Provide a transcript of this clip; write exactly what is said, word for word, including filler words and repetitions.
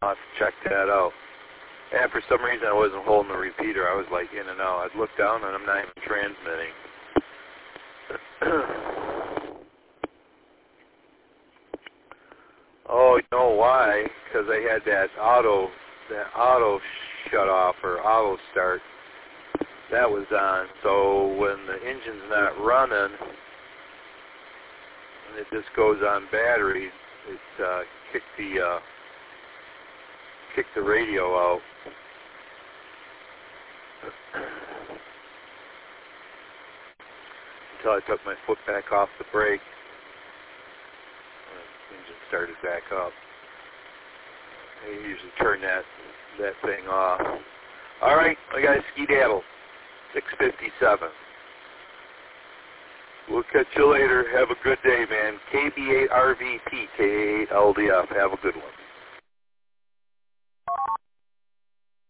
I'll have to check that out. And for some reason I wasn't holding the repeater. I was like in and out. I'd look down and I'm not even transmitting. Oh, you know why? Because I had that auto, that auto shut off or auto start. That was on. So when the engine's not running and it just goes on battery, it uh, kicked the uh, kicked the radio out. Until I took my foot back off the brake. The engine started back up. I usually turn that that thing off. All right, I got a ski-daddle. six fifty-seven. We'll catch you later. Have a good day, man. K B eight R V P, K eight L D F. Have a good one.